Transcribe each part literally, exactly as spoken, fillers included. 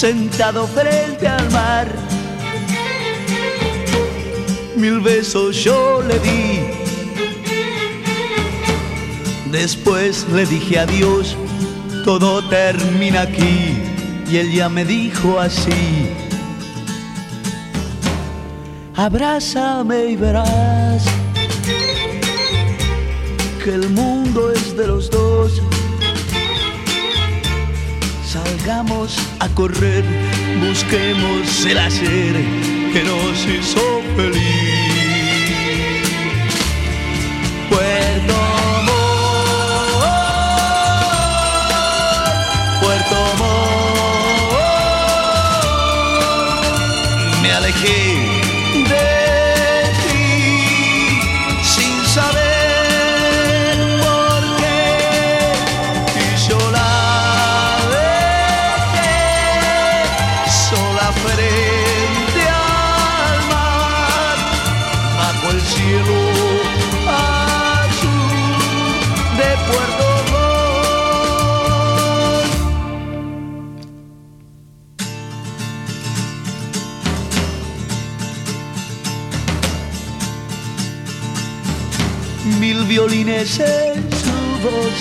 sentado frente al mar. Mil besos yo le di, después le dije adiós, todo termina aquí. Y él ya me dijo así: abrázame y verás que el mundo es de los dos. Salgamos a correr, busquemos el hacer que nos hizo feliz. Puerto Montt, Puerto Montt, me alejé de ti sin saber por qué, y yo la frente al mar, bajo el cielo azul de Puerto Montt. Mil violines en su voz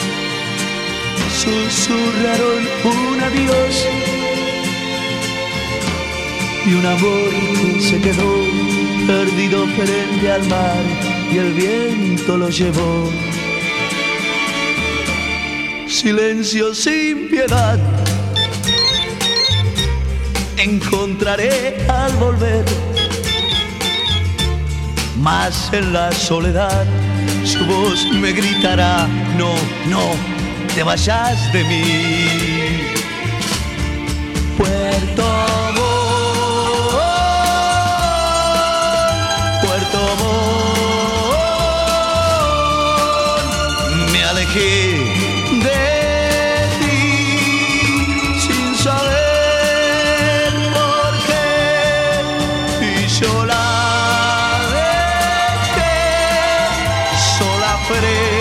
susurraron un adiós, y un amor que se quedó perdido frente al mar, y el viento lo llevó. Silencio sin piedad encontraré al volver, mas en la soledad su voz me gritará: no, no te vayas de mí. Puerto Montt, me alejé de ti sin saber por qué, y yo la dejé sola frente